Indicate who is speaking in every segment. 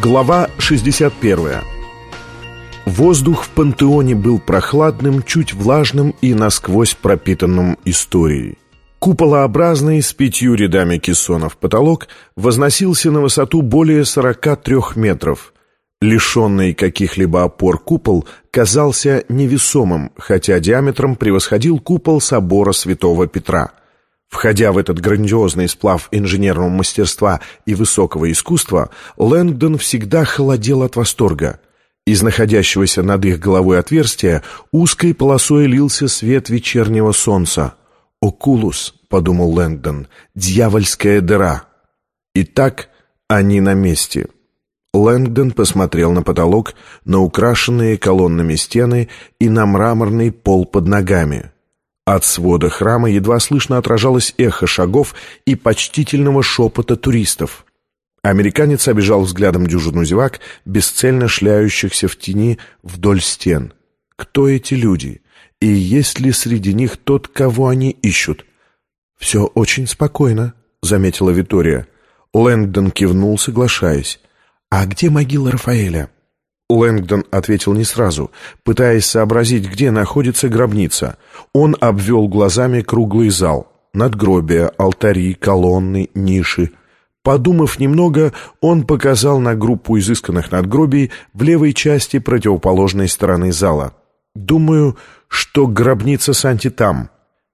Speaker 1: Глава 61. Воздух в пантеоне был прохладным, чуть влажным и насквозь пропитанным историей. Куполообразный с 5 рядами кессонов потолок возносился на высоту более 43 метров. Лишенный каких-либо опор купол казался невесомым, хотя диаметром превосходил купол собора Святого Петра. Входя в этот грандиозный сплав инженерного мастерства и высокого искусства, Лэнгдон всегда холодел от восторга. Из находящегося над их головой отверстия узкой полосой лился свет вечернего солнца. «Окулус», — подумал Лэнгдон, — «дьявольская дыра». Итак, они на месте. Лэнгдон посмотрел на потолок, на украшенные колоннами стены и на мраморный пол под ногами. От свода храма едва слышно отражалось эхо шагов и почтительного шепота туристов. Американец обежал взглядом дюжину зевак, бесцельно шляющихся в тени вдоль стен. Кто эти люди? И есть ли среди них тот, кого они ищут? «Все очень спокойно», — заметила Витория. Лэнгдон кивнул, соглашаясь. «А где могила Рафаэля?» Лэнгдон ответил не сразу, пытаясь сообразить, где находится гробница. Он обвел глазами круглый зал. Надгробия, алтари, колонны, ниши. Подумав немного, он показал на группу изысканных надгробий в левой части противоположной стороны зала. «Думаю, что гробница Санти там».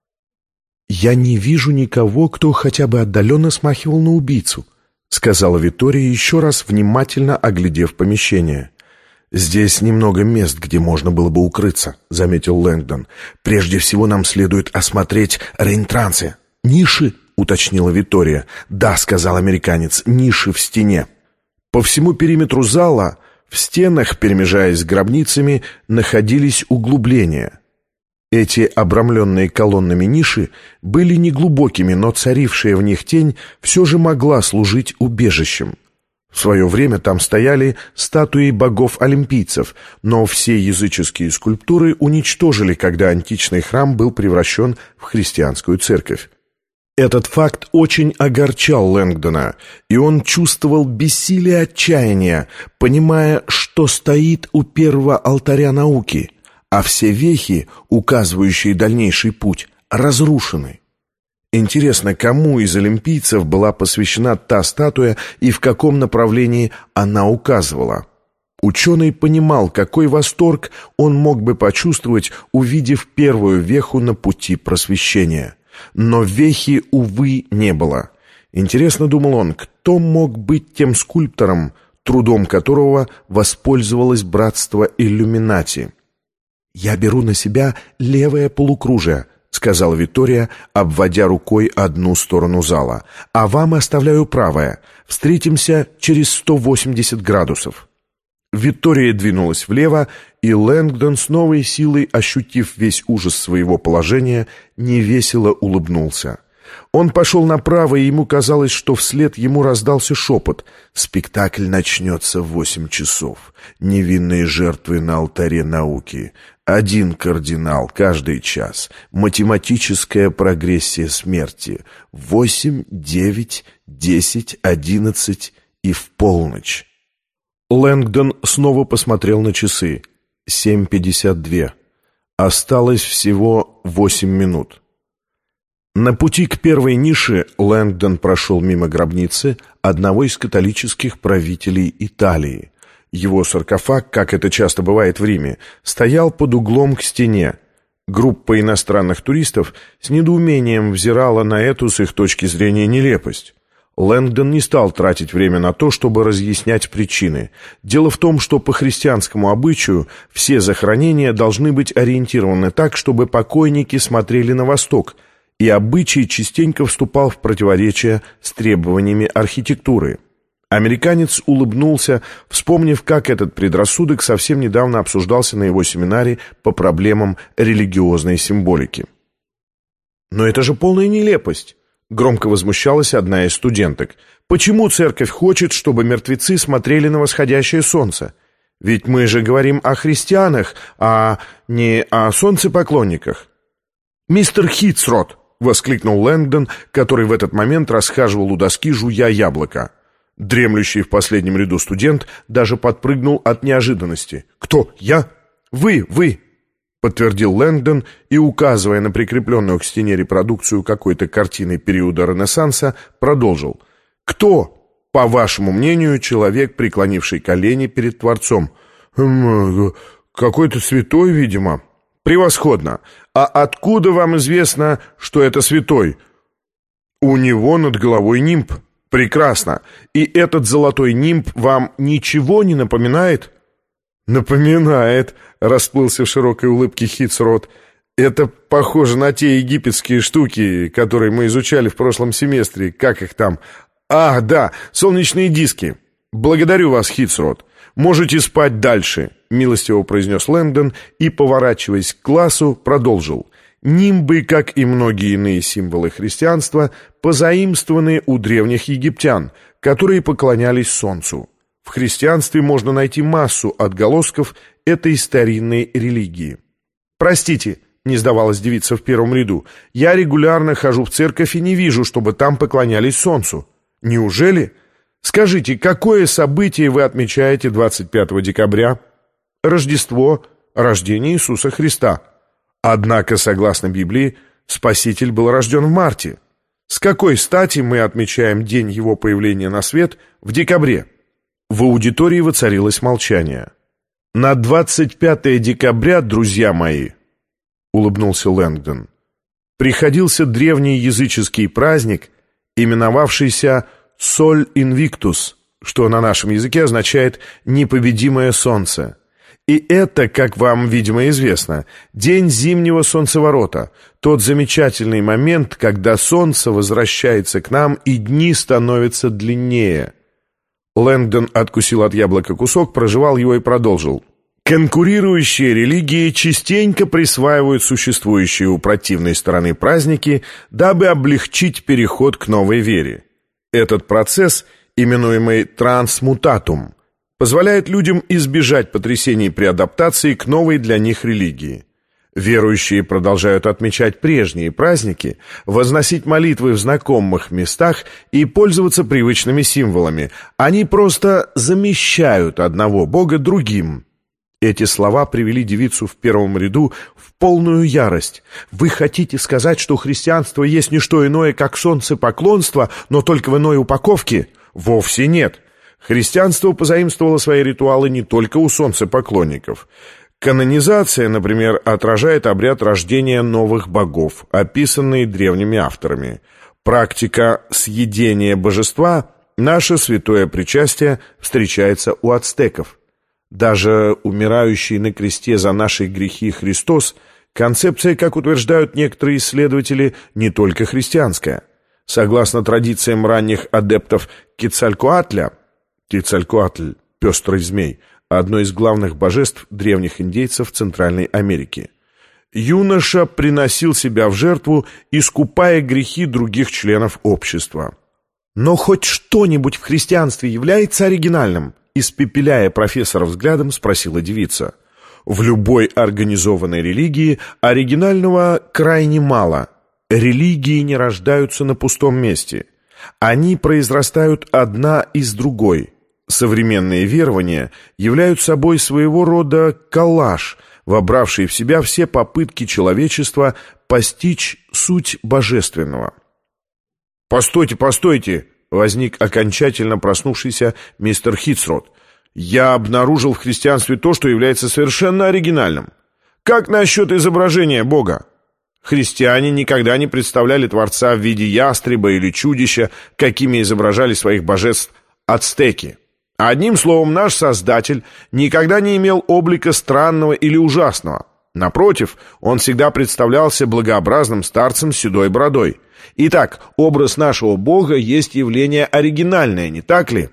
Speaker 1: «Я не вижу никого, кто хотя бы отдаленно смахивал на убийцу», — сказала Витория, еще раз внимательно оглядев помещение. «Здесь немного мест, где можно было бы укрыться», — заметил Лэнгдон. «Прежде всего нам следует осмотреть реинтрансы». «Ниши?» — уточнила Витория. «Да», — сказал американец, — «ниши в стене». По всему периметру зала, в стенах, перемежаясь с гробницами, находились углубления. Эти обрамленные колоннами ниши были неглубокими, но царившая в них тень все же могла служить убежищем. В свое время там стояли статуи богов-олимпийцев, но все языческие скульптуры уничтожили, когда античный храм был превращен в христианскую церковь. Этот факт очень огорчал Лэнгдона, и он чувствовал бессилие отчаяния, понимая, что стоит у первого алтаря науки, а все вехи, указывающие дальнейший путь, разрушены. Интересно, кому из олимпийцев была посвящена та статуя и в каком направлении она указывала? Ученый понимал, какой восторг он мог бы почувствовать, увидев первую веху на пути просвещения. Но вехи, увы, не было. Интересно, думал он, кто мог быть тем скульптором, трудом которого воспользовалось братство Иллюминати? «Я беру на себя левое полукружие», — сказала Витория, обводя рукой одну сторону зала. «А вам оставляю правое. Встретимся через 180 градусов». Витория двинулась влево, и Лэнгдон, с новой силой ощутив весь ужас своего положения, невесело улыбнулся. Он пошел направо, и ему казалось, что вслед ему раздался шепот. «Спектакль начнется в 8 часов. Невинные жертвы на алтаре науки. 1 кардинал каждый час. Математическая прогрессия смерти. 8, 9, 10, 11 и в полночь». Лэнгдон снова посмотрел на часы. 7:52. Осталось всего 8 минут. На пути к первой нише Лэнгдон прошел мимо гробницы одного из католических правителей Италии. Его саркофаг, как это часто бывает в Риме, стоял под углом к стене. Группа иностранных туристов с недоумением взирала на эту, с их точки зрения, нелепость. Лэнгдон не стал тратить время на то, чтобы разъяснять причины. Дело в том, что по христианскому обычаю все захоронения должны быть ориентированы так, чтобы покойники смотрели на восток, и обычай частенько вступал в противоречие с требованиями архитектуры. Американец улыбнулся, вспомнив, как этот предрассудок совсем недавно обсуждался на его семинаре по проблемам религиозной символики. «Но это же полная нелепость!» — громко возмущалась одна из студенток. «Почему церковь хочет, чтобы мертвецы смотрели на восходящее солнце? Ведь мы же говорим о христианах, а не о солнцепоклонниках». «Мистер Хитсрот!» — воскликнул Лэнгдон, который в этот момент расхаживал у доски, жуя яблоко. Дремлющий в последнем ряду студент даже подпрыгнул от неожиданности. «Кто? Я? Вы!» — подтвердил Лэнгдон и, указывая на прикрепленную к стене репродукцию какой-то картины периода Ренессанса, продолжил. «Кто, по вашему мнению, человек, преклонивший колени перед Творцом?» «Какой-то святой, видимо». «Превосходно! А откуда вам известно, что это святой?» «У него над головой нимб». «Прекрасно! И этот золотой нимб вам ничего не напоминает?» «Напоминает», — расплылся в широкой улыбке Хитцрот. «Это похоже на те египетские штуки, которые мы изучали в прошлом семестре. Как их там? Ах, да, солнечные диски. Благодарю вас, Хитцрот. Можете спать дальше», — милостиво произнес Лэнгдон и, поворачиваясь к классу, продолжил. «Нимбы, как и многие иные символы христианства, позаимствованы у древних египтян, которые поклонялись солнцу. В христианстве можно найти массу отголосков этой старинной религии». «Простите», — не сдавалась девица в первом ряду, «я регулярно хожу в церковь и не вижу, чтобы там поклонялись солнцу». «Неужели? Скажите, какое событие вы отмечаете 25 декабря?» «Рождество, рождение Иисуса Христа». Однако, согласно Библии, Спаситель был рожден в марте. С какой стати мы отмечаем день его появления на свет в декабре? В аудитории воцарилось молчание. «На 25 декабря, друзья мои», — улыбнулся Лэнгдон, «приходился древний языческий праздник, именовавшийся «Соль Инвиктус», что на нашем языке означает «непобедимое солнце». И это, как вам, видимо, известно, день зимнего солнцеворота, тот замечательный момент, когда солнце возвращается к нам и дни становятся длиннее». Лэнгдон откусил от яблока кусок, прожевал его и продолжил. «Конкурирующие религии частенько присваивают существующие у противной стороны праздники, дабы облегчить переход к новой вере. Этот процесс, именуемый трансмутатум, позволяет людям избежать потрясений при адаптации к новой для них религии. Верующие продолжают отмечать прежние праздники, возносить молитвы в знакомых местах и пользоваться привычными символами. Они просто замещают одного бога другим». Эти слова привели девицу в первом ряду в полную ярость. «Вы хотите сказать, что христианство есть не что иное, как солнцепоклонство, но только в иной упаковке?» «Вовсе нет. Христианство позаимствовало свои ритуалы не только у солнцепоклонников. Канонизация, например, отражает обряд рождения новых богов, описанный древними авторами. Практика съедения божества, наше святое причастие, встречается у ацтеков. Даже умирающий на кресте за наши грехи Христос, концепция, как утверждают некоторые исследователи, не только христианская. Согласно традициям ранних адептов Кецалькоатля, Кецалькоатль, пестрый змей, одно из главных божеств древних индейцев Центральной Америки, юноша приносил себя в жертву, искупая грехи других членов общества. «Но хоть что-нибудь в христианстве является оригинальным?» Испепеляя профессора взглядом, спросила девица. «В любой организованной религии оригинального крайне мало. Религии не рождаются на пустом месте. Они произрастают одна из другой. Современные верования являются собой своего рода коллаж, вобравший в себя все попытки человечества постичь суть божественного». «Постойте, постойте!» — возник окончательно проснувшийся мистер Хитцрот. «Я обнаружил в христианстве то, что является совершенно оригинальным. Как насчет изображения Бога? Христиане никогда не представляли Творца в виде ястреба или чудища, какими изображали своих божеств ацтеки. Одним словом, наш Создатель никогда не имел облика странного или ужасного. Напротив, он всегда представлялся благообразным старцем с седой бородой. Итак, образ нашего Бога есть явление оригинальное, не так ли?»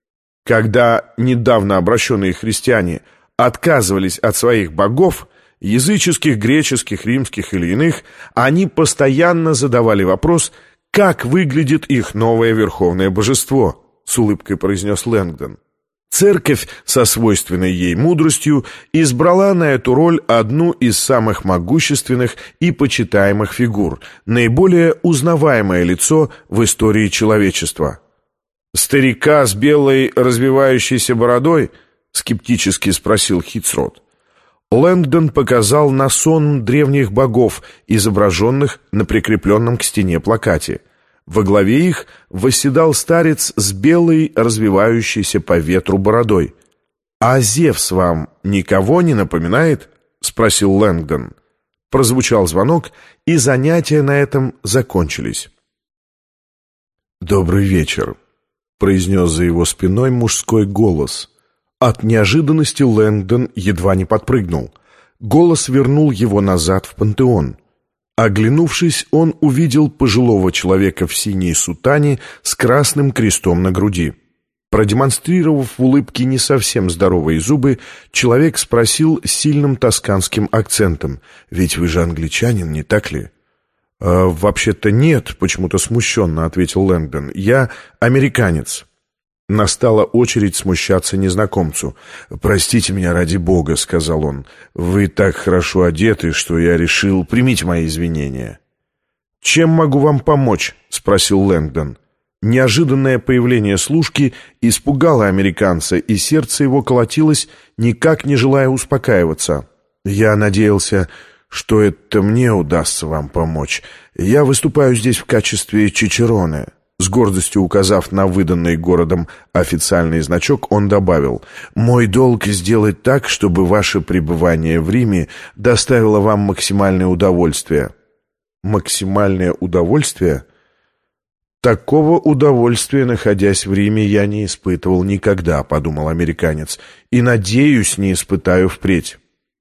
Speaker 1: Когда недавно обращенные христиане отказывались от своих богов, языческих, греческих, римских или иных, они постоянно задавали вопрос, как выглядит их новое верховное божество, с улыбкой произнес Лэнгдон. Церковь со свойственной ей мудростью избрала на эту роль одну из самых могущественных и почитаемых фигур, наиболее узнаваемое лицо в истории человечества. «Старика с белой развивающейся бородой?» — скептически спросил Хитсрот. Лэнгдон показал на сон древних богов, изображенных на прикрепленном к стене плакате. Во главе их восседал старец с белой, развивающейся по ветру бородой. «А Зевс вам никого не напоминает?» — спросил Лэнгдон. Прозвучал звонок, и занятия на этом закончились. «Добрый вечер», — произнес за его спиной мужской голос. От неожиданности Лэнгдон едва не подпрыгнул. Голос вернул его назад в пантеон. Оглянувшись, он увидел пожилого человека в синей сутане с красным крестом на груди. Продемонстрировав в улыбке не совсем здоровые зубы, человек спросил с сильным тосканским акцентом: «Ведь вы же англичанин, не так ли?» «Вообще-то нет», — почему-то смущенно ответил Лэнгдон. «Я американец». Настала очередь смущаться незнакомцу. «Простите меня ради бога», — сказал он. «Вы так хорошо одеты, что я решил... Примите мои извинения». «Чем могу вам помочь?» — спросил Лэнгдон. Неожиданное появление служки испугало американца, и сердце его колотилось, никак не желая успокаиваться. «Я надеялся, что это мне удастся вам помочь. Я выступаю здесь в качестве чичероне». С гордостью указав на выданный городом официальный значок, он добавил: «Мой долг сделать так, чтобы ваше пребывание в Риме доставило вам максимальное удовольствие». «Максимальное удовольствие?» «Такого удовольствия, находясь в Риме, я не испытывал никогда», — подумал американец, «и, надеюсь, не испытаю впредь».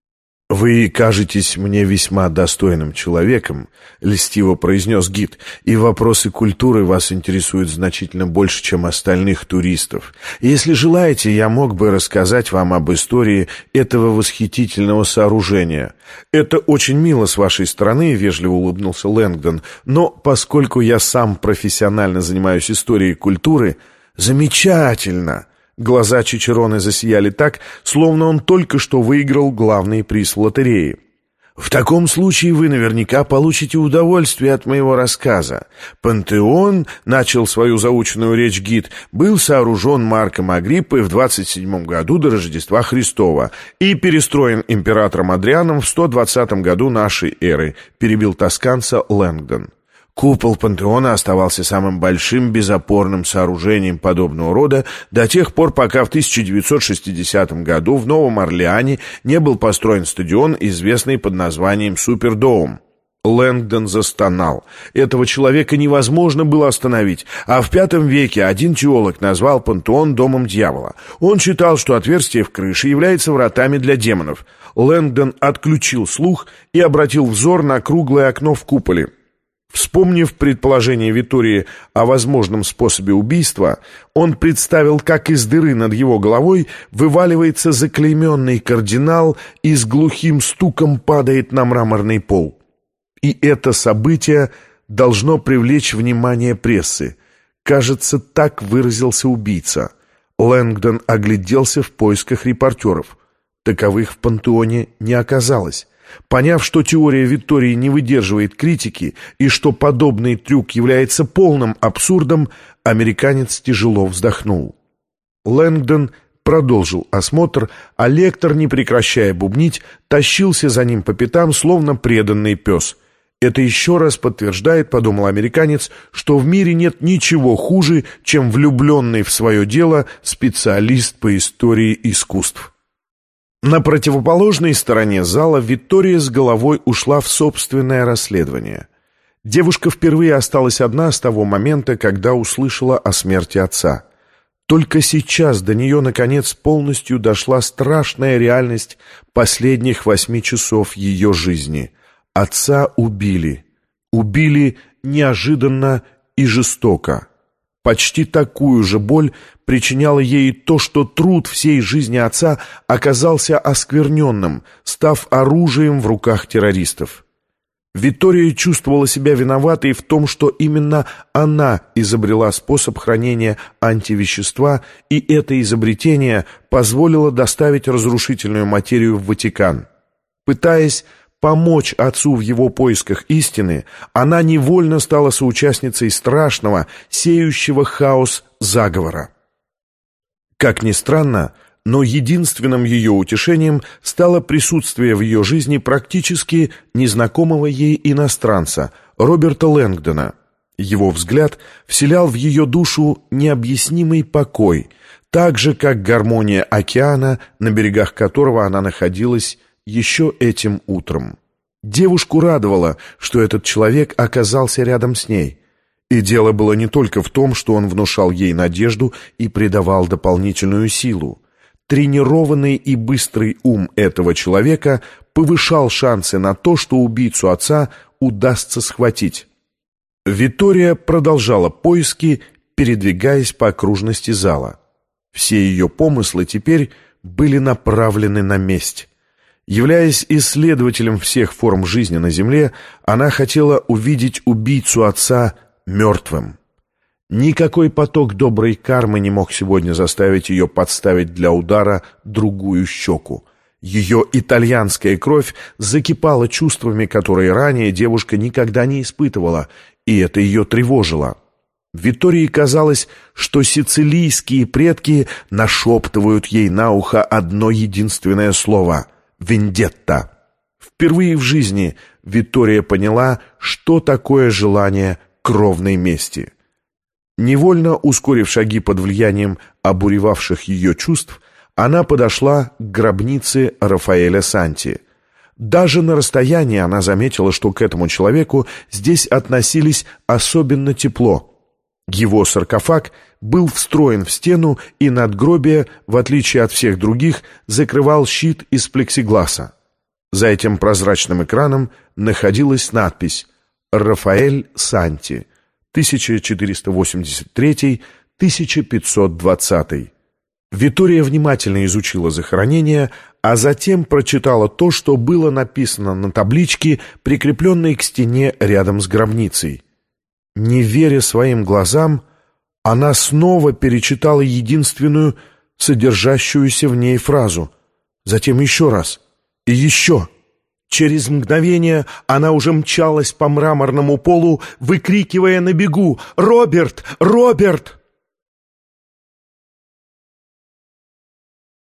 Speaker 1: «Вы кажетесь мне весьма достойным человеком», — льстиво произнес гид, «и вопросы культуры вас интересуют значительно больше, чем остальных туристов. Если желаете, я мог бы рассказать вам об истории этого восхитительного сооружения». «Это очень мило с вашей стороны», — вежливо улыбнулся Лэнгдон, «но поскольку я сам профессионально занимаюсь историей культуры...» «Замечательно!» Глаза Чичероне засияли так, словно он только что выиграл главный приз в лотерее. «В таком случае вы наверняка получите удовольствие от моего рассказа. Пантеон, — начал свою заученную речь гид, — был сооружен Марком Агриппой в 27 году до Рождества Христова и перестроен императором Адрианом в 120 году нашей эры», — перебил тосканца Лэнгдон. Купол пантеона оставался самым большим безопорным сооружением подобного рода до тех пор, пока в 1960 году в Новом Орлеане не был построен стадион, известный под названием Супердоум. Лэнгдон застонал. Этого человека невозможно было остановить, а в V веке один теолог назвал пантеон домом дьявола. Он считал, что отверстие в крыше является вратами для демонов. Лэнгдон отключил слух и обратил взор на круглое окно в куполе. Вспомнив предположение Виттории о возможном способе убийства, он представил, как из дыры над его головой вываливается заклейменный кардинал и с глухим стуком падает на мраморный пол. И это событие должно привлечь внимание прессы. Кажется, так выразился убийца. Лэнгдон огляделся в поисках репортеров. Таковых в пантеоне не оказалось. Поняв, что теория Виттории не выдерживает критики и что подобный трюк является полным абсурдом, американец тяжело вздохнул. Лэнгдон продолжил осмотр, а лектор, не прекращая бубнить, тащился за ним по пятам, словно преданный пес. «Это еще раз подтверждает, — подумал американец, — что в мире нет ничего хуже, чем влюбленный в свое дело специалист по истории искусств». На противоположной стороне зала Виттория с головой ушла в собственное расследование. Девушка впервые осталась одна с того момента, когда услышала о смерти отца. Только сейчас до нее, наконец, полностью дошла страшная реальность последних 8 часов ее жизни. Отца убили. Убили неожиданно и жестоко. Почти такую же боль причиняло ей то, что труд всей жизни отца оказался оскверненным, став оружием в руках террористов. Виттория чувствовала себя виноватой в том, что именно она изобрела способ хранения антивещества, и это изобретение позволило доставить разрушительную материю в Ватикан. Пытаясь помочь отцу в его поисках истины, она невольно стала соучастницей страшного, сеющего хаос заговора. Как ни странно, но единственным ее утешением стало присутствие в ее жизни практически незнакомого ей иностранца, Роберта Лэнгдона. Его взгляд вселял в ее душу необъяснимый покой, так же, как гармония океана, на берегах которого она находилась еще этим утром. Девушку радовало, что этот человек оказался рядом с ней. И дело было не только в том, что он внушал ей надежду и придавал дополнительную силу. Тренированный и быстрый ум этого человека повышал шансы на то, что убийцу отца удастся схватить. Витория продолжала поиски, передвигаясь по окружности зала. Все ее помыслы теперь были направлены на месть. Являясь исследователем всех форм жизни на Земле, она хотела увидеть убийцу отца мертвым. Никакой поток доброй кармы не мог сегодня заставить ее подставить для удара другую щеку. Ее итальянская кровь закипала чувствами, которые ранее девушка никогда не испытывала, и это ее тревожило. Витории казалось, что сицилийские предки нашептывают ей на ухо одно единственное слово — «вендетта». Впервые в жизни Витория поняла, что такое желание кровной мести. Невольно ускорив шаги под влиянием обуревавших ее чувств, она подошла к гробнице Рафаэля Санти. Даже на расстоянии она заметила, что к этому человеку здесь относились особенно тепло. Его саркофаг был встроен в стену, и надгробие, в отличие от всех других, закрывал щит из плексигласа. За этим прозрачным экраном находилась надпись «Рафаэль Санти, 1483-1520». Витория внимательно изучила захоронение, а затем прочитала то, что было написано на табличке, прикрепленной к стене рядом с гробницей. Не веря своим глазам, она снова перечитала единственную содержащуюся в ней фразу. Затем еще раз. И еще. Через мгновение она уже мчалась по мраморному полу, выкрикивая на бегу: «Роберт! Роберт!»